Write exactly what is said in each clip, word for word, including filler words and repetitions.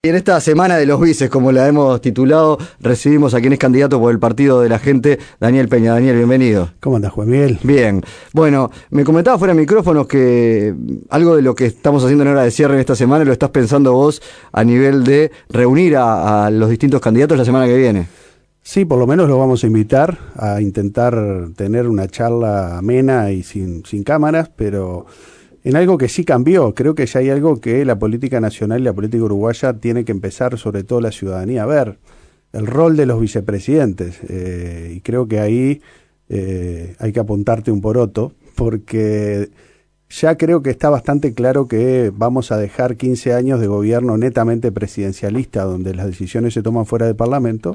Y en esta semana de los vices, como la hemos titulado, recibimos a quien es candidato por el Partido de la Gente, Daniel Peña. Daniel, bienvenido. ¿Cómo andás, Juan Miguel? Bien. Bueno, me comentaba fuera de micrófonos que algo de lo que estamos haciendo en hora de cierre en esta semana lo estás pensando vos a nivel de reunir a, a los distintos candidatos la semana que viene. Sí, por lo menos lo vamos a invitar a intentar tener una charla amena y sin, sin cámaras, pero en algo que sí cambió. Creo que ya hay algo que la política nacional y la política uruguaya tiene que empezar, sobre todo la ciudadanía, a ver. El rol de los vicepresidentes. Eh, y creo que ahí eh, hay que apuntarte un poroto, porque ya creo que está bastante claro que vamos a dejar quince años de gobierno netamente presidencialista, donde las decisiones se toman fuera del Parlamento,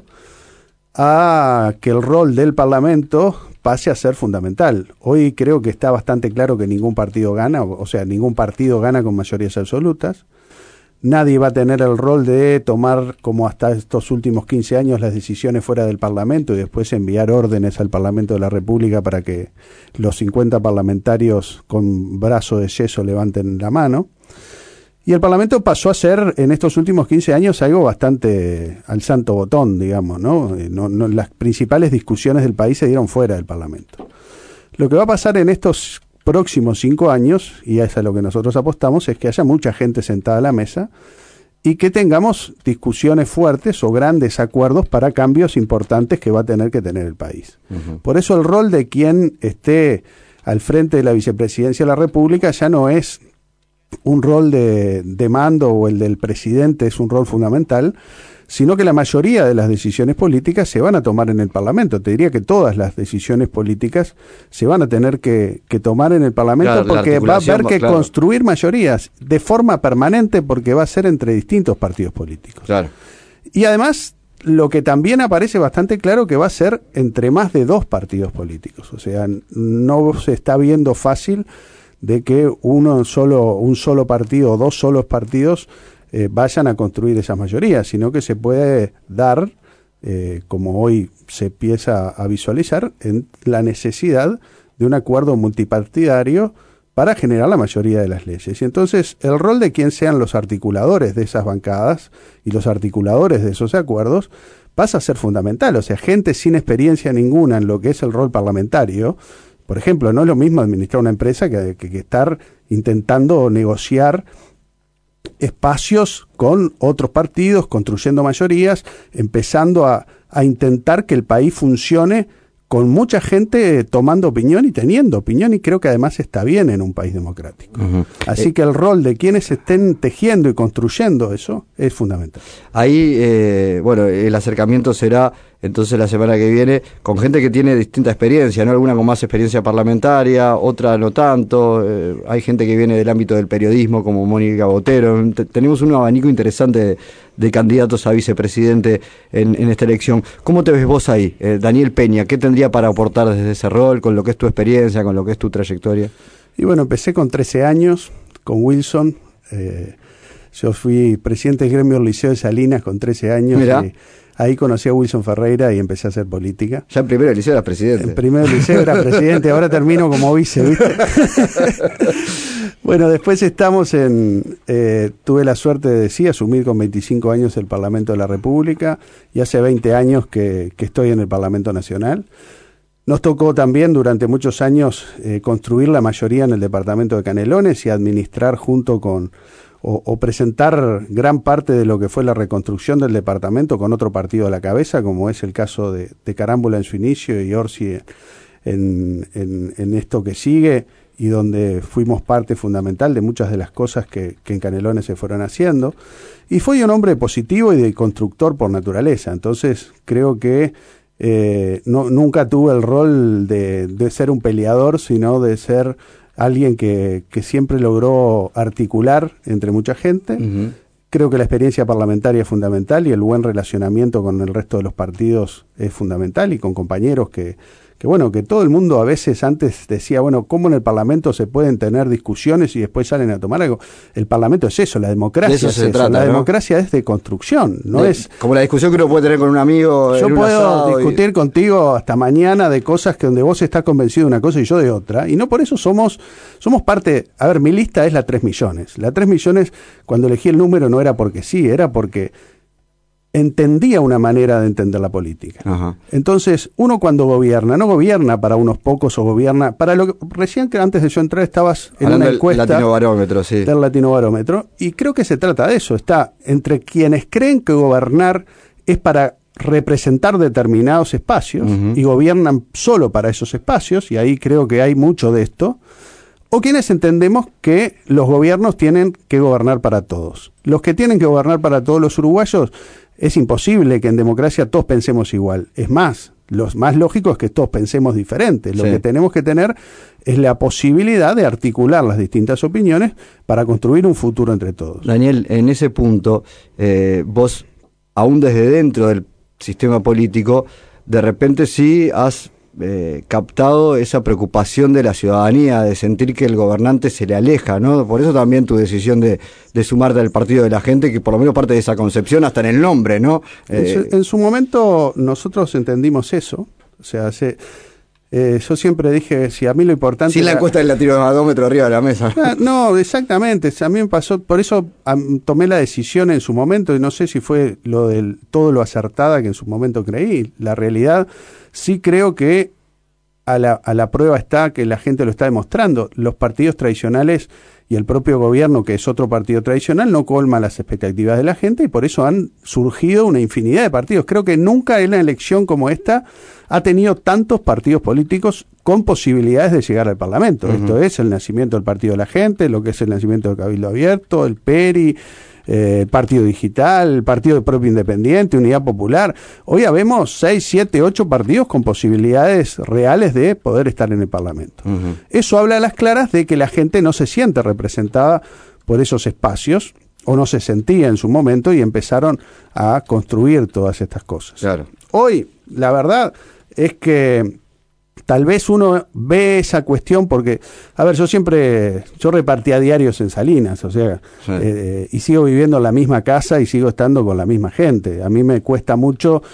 a que el rol del Parlamento pase a ser fundamental. Hoy creo que está bastante claro que ningún partido gana, o sea, ningún partido gana con mayorías absolutas. Nadie va a tener el rol de tomar, como hasta estos últimos quince años, las decisiones fuera del Parlamento y después enviar órdenes al Parlamento de la República para que los cincuenta parlamentarios con brazo de yeso levanten la mano. Y el Parlamento pasó a ser, en estos últimos quince años, algo bastante al santo botón, digamos, ¿no? No, no, las principales discusiones del país se dieron fuera del Parlamento. Lo que va a pasar en estos próximos cinco años, y es a lo que nosotros apostamos, es que haya mucha gente sentada a la mesa y que tengamos discusiones fuertes o grandes acuerdos para cambios importantes que va a tener que tener el país. Uh-huh. Por eso el rol de quien esté al frente de la vicepresidencia de la República ya no es un rol de, de mando, o el del presidente es un rol fundamental, sino que la mayoría de las decisiones políticas se van a tomar en el Parlamento. Te diría que todas las decisiones políticas se van a tener que, que tomar en el Parlamento, claro, porque va a haber que claro. construir mayorías de forma permanente, porque va a ser entre distintos partidos políticos. Claro. Y además, lo que también aparece bastante claro que va a ser entre más de dos partidos políticos. O sea, no se está viendo fácil de que uno solo, un solo partido o dos solos partidos eh, vayan a construir esas mayorías, sino que se puede dar, eh, como hoy se empieza a visualizar, en la necesidad de un acuerdo multipartidario para generar la mayoría de las leyes. Y entonces el rol de quien sean los articuladores de esas bancadas y los articuladores de esos acuerdos pasa a ser fundamental. O sea, gente sin experiencia ninguna en lo que es el rol parlamentario. Por ejemplo, no es lo mismo administrar una empresa que, que, que estar intentando negociar espacios con otros partidos, construyendo mayorías, empezando a, a intentar que el país funcione con mucha gente tomando opinión y teniendo opinión, y creo que además está bien en un país democrático. Uh-huh. Así eh, que el rol de quienes estén tejiendo y construyendo eso es fundamental. Ahí, eh, bueno, el acercamiento será entonces la semana que viene con gente que tiene distinta experiencia, ¿no? Alguna con más experiencia parlamentaria, otra no tanto. Eh, hay gente que viene del ámbito del periodismo, como Mónica Botero. T- tenemos un abanico interesante de, de candidatos a vicepresidente en, en esta elección. ¿Cómo te ves vos ahí, eh, Daniel Peña? ¿Qué tendría para aportar desde ese rol, con lo que es tu experiencia, con lo que es tu trayectoria? Y bueno, empecé con trece años, con Wilson. Eh, yo fui presidente del gremio del Liceo de Salinas con trece años. Mirá. Y ahí conocí a Wilson Ferreira y empecé a hacer política. Ya en primero del liceo eras presidente. En primero del liceo era presidente, ahora termino como vice, ¿viste? Bueno, después estamos en... Eh, tuve la suerte de, sí, asumir con veinticinco años el Parlamento de la República, y hace veinte años que, que estoy en el Parlamento Nacional. Nos tocó también durante muchos años eh, construir la mayoría en el departamento de Canelones y administrar junto con... O, o presentar gran parte de lo que fue la reconstrucción del departamento con otro partido a la cabeza, como es el caso de, de Carámbula en su inicio y Orsi en, en, en esto que sigue, y donde fuimos parte fundamental de muchas de las cosas que, que en Canelones se fueron haciendo. Y fue un hombre positivo y de constructor por naturaleza. Entonces creo que eh, no, nunca tuve el rol de, de ser un peleador, sino de ser alguien que, que siempre logró articular entre mucha gente. Uh-huh. Creo que la experiencia parlamentaria es fundamental, y el buen relacionamiento con el resto de los partidos es fundamental, y con compañeros que, que bueno, que todo el mundo a veces antes decía, bueno, ¿cómo en el Parlamento se pueden tener discusiones y después salen a tomar algo? El Parlamento es eso, la democracia de eso es se eso. trata, La ¿no? democracia es de construcción, no de, es... Como la discusión que uno puede tener con un amigo. Yo en un puedo asado discutir y... contigo hasta mañana de cosas que donde vos estás convencido de una cosa y yo de otra, y no por eso somos, somos parte... A ver, mi lista es la tres millones. La tres millones, cuando elegí el número no era porque sí, era porque... entendía una manera de entender la política. Ajá. Entonces, uno cuando gobierna, no gobierna para unos pocos o gobierna para lo que recién que antes de yo entrar estabas en Hablando una encuesta del Latinobarómetro, sí. del Latinobarómetro, y creo que se trata de eso, está entre quienes creen que gobernar es para representar determinados espacios uh-huh. y gobiernan solo para esos espacios, y ahí creo que hay mucho de esto, o quienes entendemos que los gobiernos tienen que gobernar para todos. Los que tienen que gobernar para todos los uruguayos, es imposible que en democracia todos pensemos igual. Es más, lo más lógico es que todos pensemos diferente. Lo sí. que tenemos que tener es la posibilidad de articular las distintas opiniones para construir un futuro entre todos. Daniel, en ese punto, eh, vos, aún desde dentro del sistema político, de repente sí has eh, captado esa preocupación de la ciudadanía, de sentir que el gobernante se le aleja, ¿no? Por eso también tu decisión de, de sumarte al partido de la gente, que por lo menos parte de esa concepción hasta en el nombre, ¿no? Eh, en, su, en su momento nosotros entendimos eso, o sea, se... Eh, yo siempre dije, si a mí lo importante... Sin la encuesta del Latinobarómetro arriba de la mesa. Ah, no, exactamente. A mí me pasó, por eso um, tomé la decisión en su momento, y no sé si fue lo del todo lo acertada que en su momento creí. La realidad, sí creo que a la, a la prueba está que la gente lo está demostrando. Los partidos tradicionales y el propio gobierno, que es otro partido tradicional, no colma las expectativas de la gente, y por eso han surgido una infinidad de partidos. Creo que nunca en una elección como esta ha tenido tantos partidos políticos con posibilidades de llegar al Parlamento. Uh-huh. Esto es el nacimiento del Partido de la Gente, lo que es el nacimiento del Cabildo Abierto, el P E R I, eh, el Partido Digital, el Partido de Propio Independiente, Unidad Popular. Hoy habemos seis, siete, ocho partidos con posibilidades reales de poder estar en el Parlamento. Uh-huh. Eso habla a las claras de que la gente no se siente representada por esos espacios, o no se sentía en su momento, y empezaron a construir todas estas cosas. Claro. Hoy, la verdad es que tal vez uno ve esa cuestión porque, a ver, yo siempre, yo repartía diarios en Salinas, o sea, sí. eh, y sigo viviendo en la misma casa y sigo estando con la misma gente. A mí me cuesta mucho,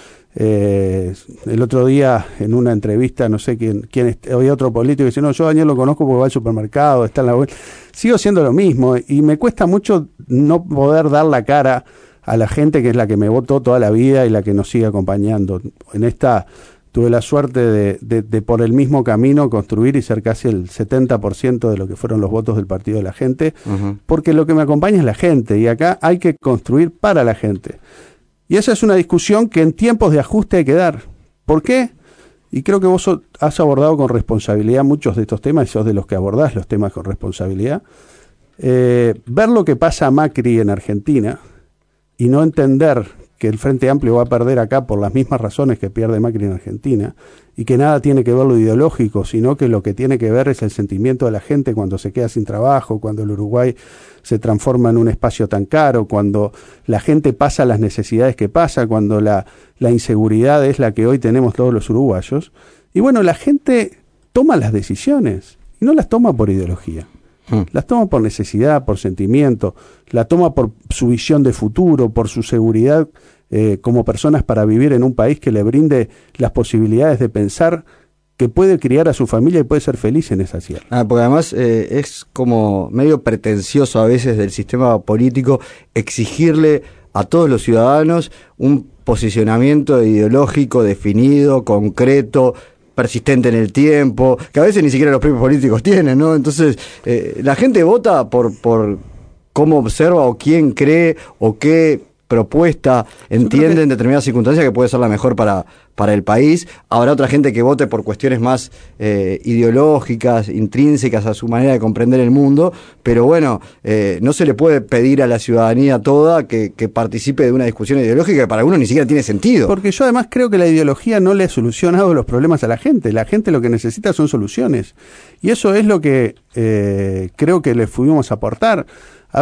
eh, el otro día en una entrevista, no sé quién, quién había otro político que dice, no, yo a Daniel lo conozco porque va al supermercado, está en la web. Sigo siendo lo mismo y me cuesta mucho no poder dar la cara a la gente que es la que me votó toda la vida y la que nos sigue acompañando. En esta tuve la suerte de, de, de por el mismo camino construir y ser casi el setenta por ciento de lo que fueron los votos del Partido de la Gente, uh-huh. porque lo que me acompaña es la gente, y acá hay que construir para la gente. Y esa es una discusión que en tiempos de ajuste hay que dar. ¿Por qué? Y creo que vos has abordado con responsabilidad muchos de estos temas, y sos de los que abordás los temas con responsabilidad. Eh, ver lo que pasa a Macri en Argentina y no entender que el Frente Amplio va a perder acá por las mismas razones que pierde Macri en Argentina, y que nada tiene que ver lo ideológico, sino que lo que tiene que ver es el sentimiento de la gente cuando se queda sin trabajo, cuando el Uruguay se transforma en un espacio tan caro, cuando la gente pasa las necesidades que pasa, cuando la, la inseguridad es la que hoy tenemos todos los uruguayos. Y bueno, la gente toma las decisiones, y no las toma por ideología. Las toma por necesidad, por sentimiento, la toma por su visión de futuro, por su seguridad eh, como personas para vivir en un país que le brinde las posibilidades de pensar que puede criar a su familia y puede ser feliz en esa tierra. Ah, porque además eh, es como medio pretencioso a veces del sistema político exigirle a todos los ciudadanos un posicionamiento ideológico definido, concreto, persistente en el tiempo, que a veces ni siquiera los propios políticos tienen, ¿no? Entonces, eh, la gente vota por, por cómo observa o quién cree o qué propuesta entiende que en determinadas circunstancias que puede ser la mejor para, para el país. Habrá otra gente que vote por cuestiones más eh, ideológicas, intrínsecas a su manera de comprender el mundo, pero bueno, eh, no se le puede pedir a la ciudadanía toda que, que participe de una discusión ideológica que para algunos ni siquiera tiene sentido. Porque yo además creo que la ideología no le ha solucionado los problemas a la gente. La gente lo que necesita son soluciones. Y eso es lo que eh, creo que le fuimos a aportar. A ver,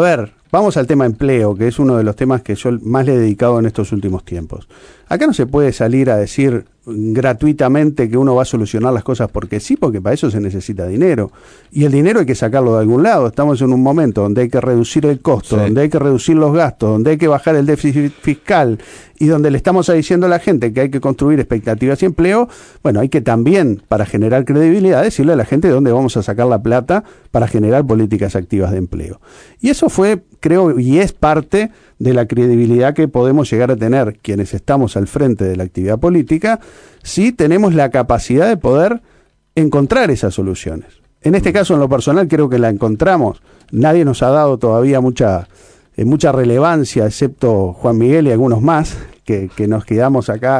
Vamos al tema empleo, que es uno de los temas que yo más le he dedicado en estos últimos tiempos. Acá no se puede salir a decir gratuitamente que uno va a solucionar las cosas porque sí, porque para eso se necesita dinero. Y el dinero hay que sacarlo de algún lado. Estamos en un momento donde hay que reducir el costo, sí. donde hay que reducir los gastos, donde hay que bajar el déficit fiscal y donde le estamos diciendo a la gente que hay que construir expectativas y empleo. Bueno, hay que también, para generar credibilidad, decirle a la gente de dónde vamos a sacar la plata para generar políticas activas de empleo. Y eso fue, creo, y es parte de la credibilidad que podemos llegar a tener quienes estamos al frente de la actividad política, si tenemos la capacidad de poder encontrar esas soluciones. En este caso, en lo personal, creo que la encontramos. Nadie nos ha dado todavía mucha, eh, mucha relevancia, excepto Juan Miguel y algunos más, que, que nos quedamos acá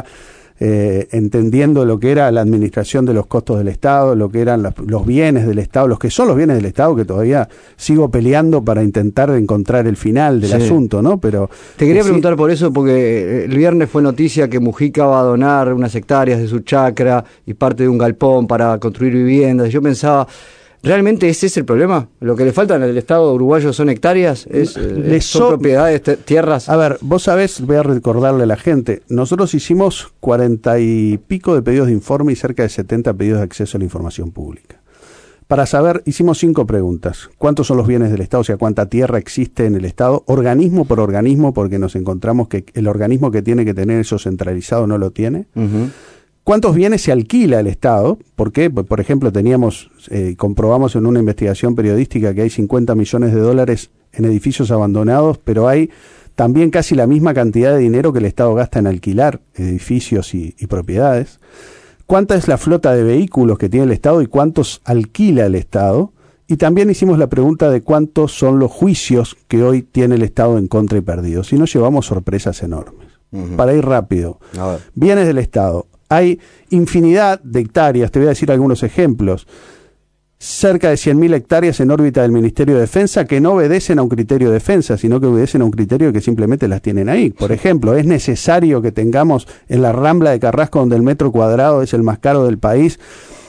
Eh, entendiendo lo que era la administración de los costos del Estado, lo que eran los, los bienes del Estado, los que son los bienes del Estado, que todavía sigo peleando para intentar encontrar el final del sí. asunto, ¿no? Pero te quería sí, preguntar por eso, porque el viernes fue noticia que Mujica va a donar unas hectáreas de su chacra y parte de un galpón para construir viviendas. Yo pensaba, ¿realmente ese es el problema? ¿Lo que le faltan al Estado uruguayo son hectáreas? ¿Es, Le ¿Son so propiedades, tierras? A ver, vos sabés, voy a recordarle a la gente, nosotros hicimos cuarenta y pico de pedidos de informe y cerca de setenta pedidos de acceso a la información pública. Para saber, hicimos cinco preguntas. ¿Cuántos son los bienes del Estado? O sea, ¿cuánta tierra existe en el Estado? Organismo por organismo, porque nos encontramos que el organismo que tiene que tener eso centralizado no lo tiene. Uh-huh. ¿Cuántos bienes se alquila el Estado? ¿Por qué? Pues, por ejemplo, teníamos, eh, comprobamos en una investigación periodística que hay cincuenta millones de dólares en edificios abandonados, pero hay también casi la misma cantidad de dinero que el Estado gasta en alquilar edificios y, y propiedades. ¿Cuánta es la flota de vehículos que tiene el Estado y cuántos alquila el Estado? Y también hicimos la pregunta de cuántos son los juicios que hoy tiene el Estado en contra y perdidos. Y nos llevamos sorpresas enormes. Uh-huh. Para ir rápido. A ver. Bienes del Estado. Hay infinidad de hectáreas, te voy a decir algunos ejemplos. Cerca de cien mil hectáreas en órbita del Ministerio de Defensa que no obedecen a un criterio de defensa, sino que obedecen a un criterio que simplemente las tienen ahí. Por ejemplo, es necesario que tengamos en la Rambla de Carrasco, donde el metro cuadrado es el más caro del país,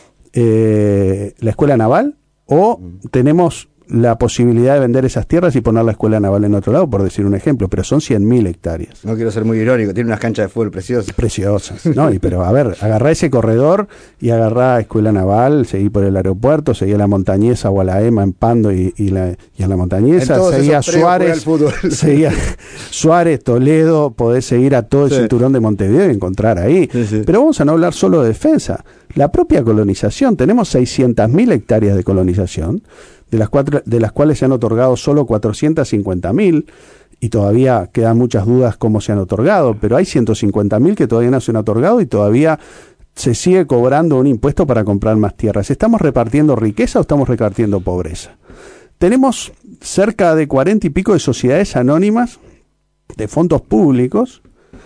eh, la Escuela Naval, o tenemos la posibilidad de vender esas tierras y poner la escuela naval en otro lado, por decir un ejemplo, pero son cien mil hectáreas. No quiero ser muy irónico, tiene unas canchas de fútbol preciosas. Preciosas, ¿no? Y, pero a ver, agarrá ese corredor y agarrá escuela naval, seguí por el aeropuerto, seguí a la Montañesa o a la EMA en Pando y, y, la, y a la Montañesa, seguí a Suárez, seguí a Suárez, Toledo, podés seguir a todo el sí. cinturón de Montevideo y encontrar ahí. Sí, sí. Pero vamos a no hablar solo de defensa. La propia colonización, tenemos seiscientas mil hectáreas de colonización, de las, cuatro, de las cuales se han otorgado solo cuatrocientas cincuenta mil, y todavía quedan muchas dudas cómo se han otorgado, pero hay ciento cincuenta mil que todavía no se han otorgado y todavía se sigue cobrando un impuesto para comprar más tierras. ¿Estamos repartiendo riqueza o estamos repartiendo pobreza? Tenemos cerca de cuarenta y pico de sociedades anónimas de fondos públicos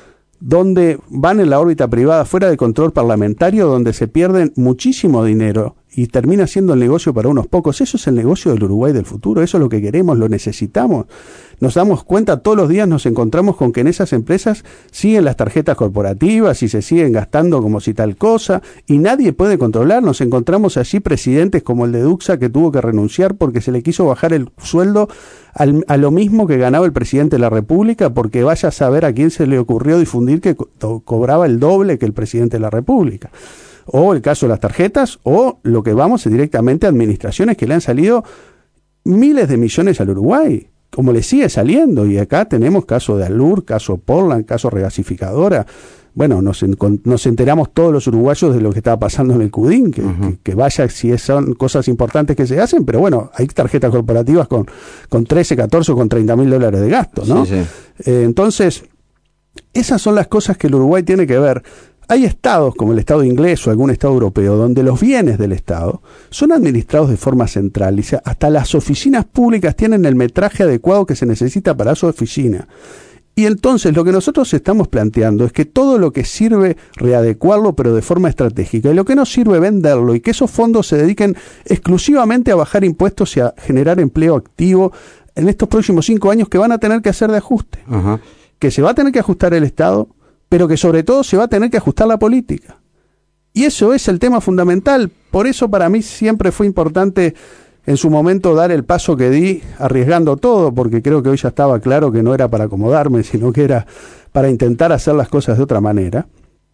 donde van en la órbita privada fuera de control parlamentario, donde se pierden muchísimo dinero y termina siendo el negocio para unos pocos. Eso es el negocio del Uruguay del futuro, eso es lo que queremos, lo necesitamos. Nos damos cuenta, todos los días nos encontramos con que en esas empresas siguen las tarjetas corporativas y se siguen gastando como si tal cosa, y nadie puede controlar. Nos encontramos allí presidentes como el de Duxa, que tuvo que renunciar porque se le quiso bajar el sueldo al, a lo mismo que ganaba el presidente de la República, porque vaya a saber a quién se le ocurrió difundir que co- cobraba el doble que el presidente de la República. O el caso de las tarjetas, o lo que vamos es directamente a administraciones que le han salido miles de millones al Uruguay, como le sigue saliendo. Y acá tenemos caso de Alur, caso Portland, caso regasificadora. Bueno, nos, nos enteramos todos los uruguayos de lo que estaba pasando en el Cudín, que, uh-huh. que, que vaya si son cosas importantes que se hacen, pero bueno, hay tarjetas corporativas con, con trece, catorce o con treinta mil dólares de gasto, ¿no? Sí, sí. Eh, entonces, esas son las cosas que el Uruguay tiene que ver. Hay estados, como el Estado inglés o algún Estado europeo, donde los bienes del Estado son administrados de forma central. Y hasta las oficinas públicas tienen el metraje adecuado que se necesita para su oficina. Y entonces lo que nosotros estamos planteando es que todo lo que sirve readecuarlo, pero de forma estratégica, y lo que no sirve venderlo, y que esos fondos se dediquen exclusivamente a bajar impuestos y a generar empleo activo en estos próximos cinco años que van a tener que hacer de ajuste. Uh-huh. Que se va a tener que ajustar el Estado, pero que sobre todo se va a tener que ajustar la política. Y eso es el tema fundamental. Por eso para mí siempre fue importante en su momento dar el paso que di, arriesgando todo, porque creo que hoy ya estaba claro que no era para acomodarme, sino que era para intentar hacer las cosas de otra manera.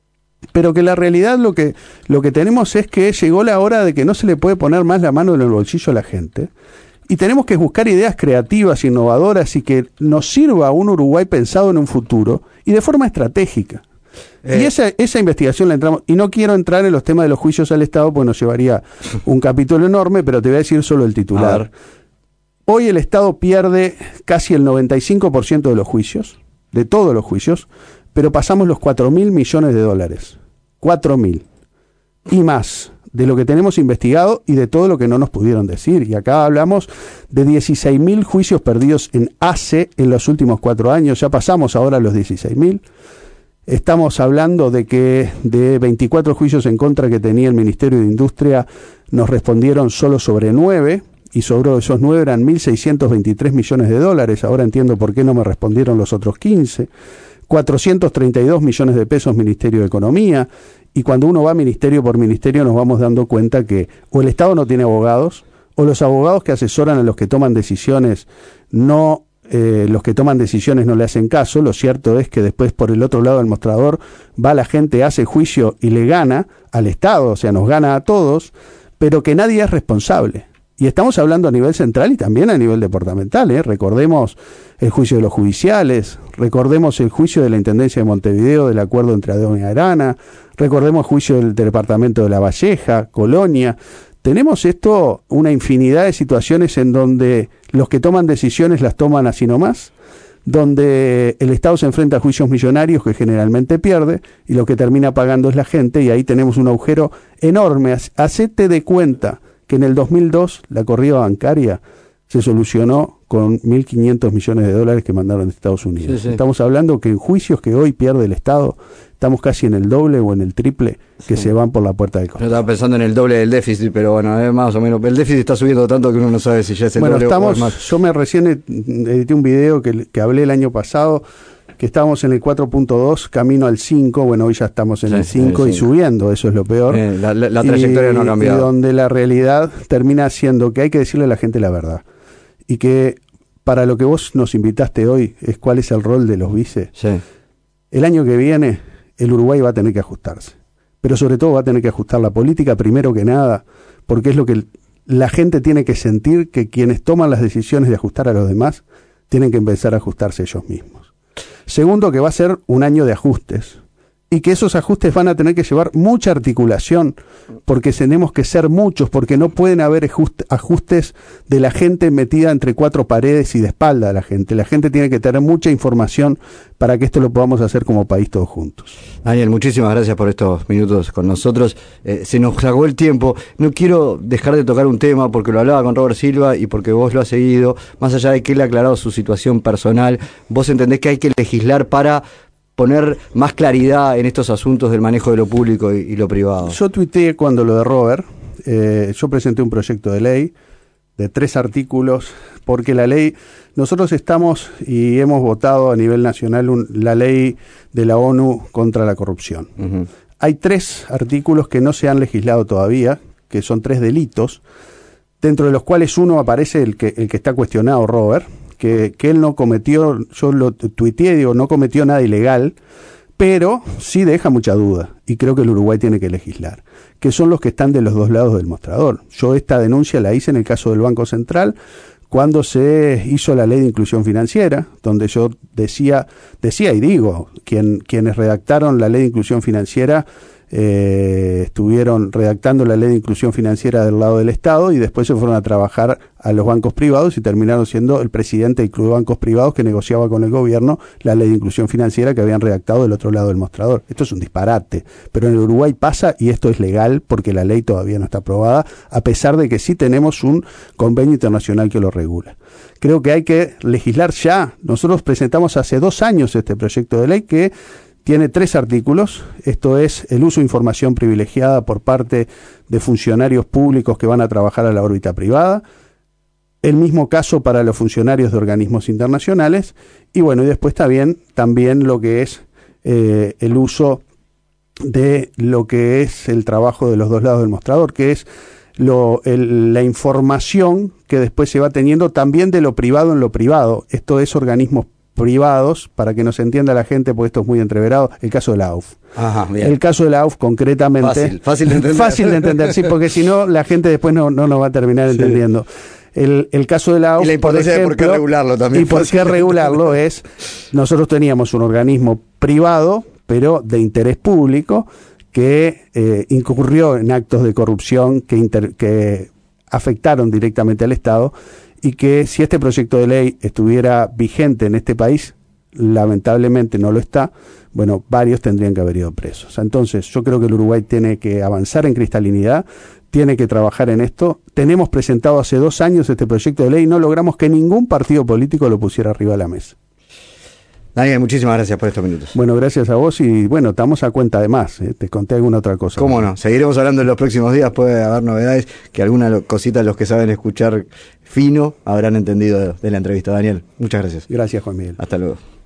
Pero que la realidad lo que, lo que tenemos es que llegó la hora de que no se le puede poner más la mano en el bolsillo a la gente. Y tenemos que buscar ideas creativas, innovadoras y que nos sirva a un Uruguay pensado en un futuro y de forma estratégica. Eh. Y esa, esa investigación la entramos, y no quiero entrar en los temas de los juicios al Estado, pues nos llevaría un capítulo enorme, pero te voy a decir solo el titular. Hoy el Estado pierde casi el noventa y cinco por ciento de los juicios, de todos los juicios, pero pasamos los cuatro mil millones de dólares. cuatro mil. Y más de lo que tenemos investigado y de todo lo que no nos pudieron decir. Y acá hablamos de dieciséis mil juicios perdidos en A C E en los últimos cuatro años. Ya pasamos ahora a los dieciséis mil. Estamos hablando de que de veinticuatro juicios en contra que tenía el Ministerio de Industria, nos respondieron solo sobre nueve, y sobre esos nueve eran mil seiscientos veintitrés millones de dólares. Ahora entiendo por qué no me respondieron los otros quince. cuatrocientos treinta y dos millones de pesos Ministerio de Economía. Y cuando uno va ministerio por ministerio nos vamos dando cuenta que o el Estado no tiene abogados, o los abogados que asesoran a los que toman decisiones no, eh, los que toman decisiones no le hacen caso. Lo cierto es que después por el otro lado del mostrador va la gente, hace juicio y le gana al Estado, o sea, nos gana a todos, pero que nadie es responsable. Y estamos hablando a nivel central y también a nivel departamental, ¿eh? Recordemos el juicio de los judiciales, recordemos el juicio de la Intendencia de Montevideo del acuerdo entre Adón y Arana, recordemos el juicio del departamento de La Valleja, Colonia. Tenemos esto, una infinidad de situaciones en donde los que toman decisiones las toman así nomás, donde el Estado se enfrenta a juicios millonarios que generalmente pierde y lo que termina pagando es la gente, y ahí tenemos un agujero enorme. Hacete de cuenta que en el dos mil dos la corrida bancaria se solucionó con mil quinientos millones de dólares que mandaron de Estados Unidos. Sí, sí. Estamos hablando que en juicios que hoy pierde el Estado, estamos casi en el doble o en el triple que sí. se van por la puerta del costado. Yo estaba pensando en el doble del déficit, pero bueno, es más o menos. El déficit está subiendo tanto que uno no sabe si ya es el bueno, doble estamos, o es más. Yo me recién edité un video que, que hablé el año pasado, que estábamos en el cuatro punto dos, camino al cinco, bueno, hoy ya estamos en sí, el cinco sí, y sí. subiendo, eso es lo peor. Eh, la, la, la trayectoria y, no ha cambiado. Y donde la realidad termina siendo que hay que decirle a la gente la verdad. Y que para lo que vos nos invitaste hoy es cuál es el rol de los vices. Sí. El año que viene el Uruguay va a tener que ajustarse. Pero sobre todo va a tener que ajustar la política primero que nada, porque es lo que la gente tiene que sentir, que quienes toman las decisiones de ajustar a los demás tienen que empezar a ajustarse ellos mismos. Segundo, que va a ser un año de ajustes y que esos ajustes van a tener que llevar mucha articulación, porque tenemos que ser muchos, porque no pueden haber ajustes de la gente metida entre cuatro paredes y de espalda a la gente. La gente tiene que tener mucha información para que esto lo podamos hacer como país todos juntos. Daniel, muchísimas gracias por estos minutos con nosotros. Eh, se nos acabó el tiempo. No quiero dejar de tocar un tema porque lo hablaba con Robert Silva y porque vos lo has seguido. Más allá de que él ha aclarado su situación personal, vos entendés que hay que legislar para poner más claridad en estos asuntos del manejo de lo público y, y lo privado. Yo tuiteé cuando lo de Robert, eh, yo presenté un proyecto de ley de tres artículos, porque la ley, nosotros estamos y hemos votado a nivel nacional un, la ley de la ONU contra la corrupción. Uh-huh. Hay tres artículos que no se han legislado todavía, que son tres delitos, dentro de los cuales uno aparece el que, el que está cuestionado, Robert, Que, que él no cometió, yo lo tuiteé, digo, no cometió nada ilegal, pero sí deja mucha duda, y creo que el Uruguay tiene que legislar, que son los que están de los dos lados del mostrador. Yo esta denuncia la hice en el caso del Banco Central, cuando se hizo la ley de inclusión financiera, donde yo decía, decía y digo, quien, quienes redactaron la ley de inclusión financiera, Eh, estuvieron redactando la ley de inclusión financiera del lado del Estado y después se fueron a trabajar a los bancos privados y terminaron siendo el presidente del Club de Bancos Privados que negociaba con el gobierno la ley de inclusión financiera que habían redactado del otro lado del mostrador. Esto es un disparate, pero en el Uruguay pasa y esto es legal porque la ley todavía no está aprobada, a pesar de que sí tenemos un convenio internacional que lo regula. Creo que hay que legislar ya. Nosotros presentamos hace dos años este proyecto de ley que tiene tres artículos. Esto es el uso de información privilegiada por parte de funcionarios públicos que van a trabajar a la órbita privada, el mismo caso para los funcionarios de organismos internacionales, y bueno, y después está bien, también lo que es eh, el uso de lo que es el trabajo de los dos lados del mostrador, que es lo, el, la información que después se va teniendo también de lo privado en lo privado. Esto es organismos privados, para que nos entienda la gente, porque esto es muy entreverado, el caso de la A U F. Ajá, bien. El caso de la A U F concretamente... Fácil, fácil de entender. Fácil de entender, sí, porque si no, la gente después no, no nos va a terminar sí. entendiendo. El, el caso de la A U F, y la importancia por ejemplo, de por qué regularlo también. Y por qué regularlo es, nosotros teníamos un organismo privado, pero de interés público, que eh, incurrió en actos de corrupción que, inter, que afectaron directamente al Estado, y que si este proyecto de ley estuviera vigente en este país, lamentablemente no lo está, bueno, varios tendrían que haber ido presos. Entonces, yo creo que el Uruguay tiene que avanzar en cristalinidad, tiene que trabajar en esto. Tenemos presentado hace dos años este proyecto de ley y no logramos que ningún partido político lo pusiera arriba de la mesa. Daniel, muchísimas gracias por estos minutos. Bueno, gracias a vos y bueno, estamos a cuenta de más, ¿eh? Te conté alguna otra cosa. Cómo no, seguiremos hablando en los próximos días, puede haber novedades, que alguna cosita los que saben escuchar fino habrán entendido de, de la entrevista. Daniel, muchas gracias. Gracias, Juan Miguel. Hasta luego.